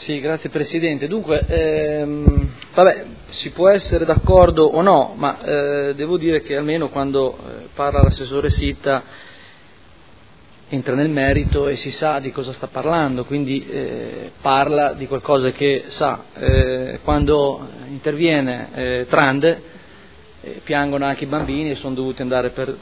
Sì, grazie Presidente. Dunque, si può essere d'accordo o no, ma devo dire che almeno quando parla l'assessore Sitta entra nel merito e si sa di cosa sta parlando, quindi parla di qualcosa che sa. Quando interviene Trande piangono anche i bambini e sono dovuti andare per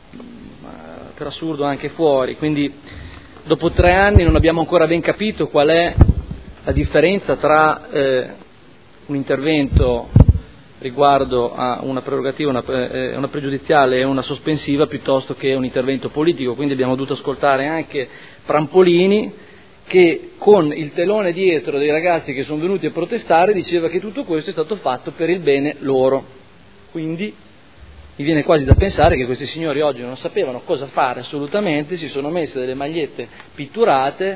assurdo anche fuori, quindi dopo 3 anni non abbiamo ancora ben capito qual è la differenza tra un intervento riguardo a una prerogativa, una pregiudiziale e una sospensiva piuttosto che un intervento politico, quindi abbiamo dovuto ascoltare anche Prampolini che con il telone dietro dei ragazzi che sono venuti a protestare diceva che tutto questo è stato fatto per il bene loro, quindi mi viene quasi da pensare che questi signori oggi non sapevano cosa fare assolutamente, si sono messe delle magliette pitturate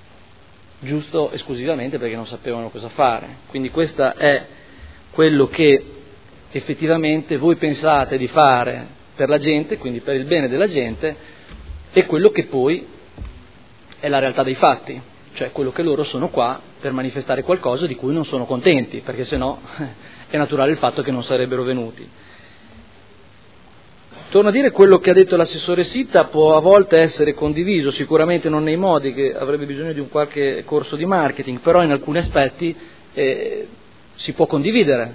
giusto esclusivamente perché non sapevano cosa fare. Quindi questo è quello che effettivamente voi pensate di fare per la gente, quindi per il bene della gente, e quello che poi è la realtà dei fatti, cioè quello che loro sono qua per manifestare qualcosa di cui non sono contenti, perché sennò è naturale il fatto che non sarebbero venuti. Torno a dire, quello che ha detto l'assessore Sitta può a volte essere condiviso, sicuramente non nei modi, che avrebbe bisogno di un qualche corso di marketing, però in alcuni aspetti si può condividere.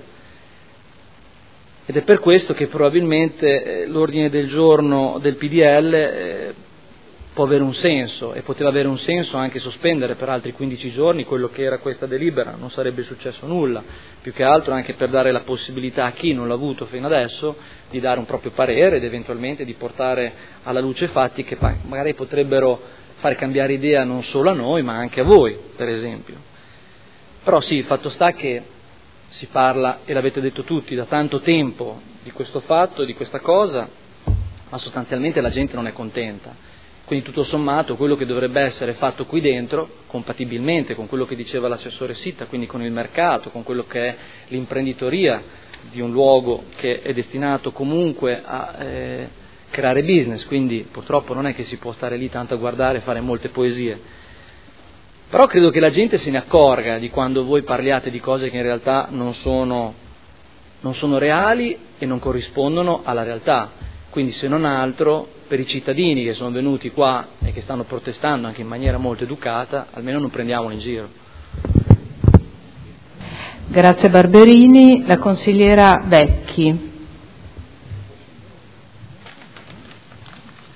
Ed è per questo che probabilmente l'ordine del giorno del PDL può avere un senso, e poteva avere un senso anche sospendere per altri 15 giorni quello che era questa delibera, non sarebbe successo nulla, più che altro anche per dare la possibilità a chi non l'ha avuto fino adesso di dare un proprio parere ed eventualmente di portare alla luce fatti che magari potrebbero far cambiare idea non solo a noi ma anche a voi, per esempio. Però sì, il fatto sta che si parla, e l'avete detto tutti, da tanto tempo di questo fatto, di questa cosa, ma sostanzialmente la gente non è contenta. Quindi tutto sommato quello che dovrebbe essere fatto qui dentro, compatibilmente con quello che diceva l'assessore Sitta, quindi con il mercato, con quello che è l'imprenditoria di un luogo che è destinato comunque a creare business, quindi purtroppo non è che si può stare lì tanto a guardare e fare molte poesie. Però credo che la gente se ne accorga di quando voi parliate di cose che in realtà non sono reali e non corrispondono alla realtà. Quindi se non altro per i cittadini che sono venuti qua e che stanno protestando anche in maniera molto educata, almeno non prendiamolo in giro. Grazie Barberini. La consigliera Vecchi.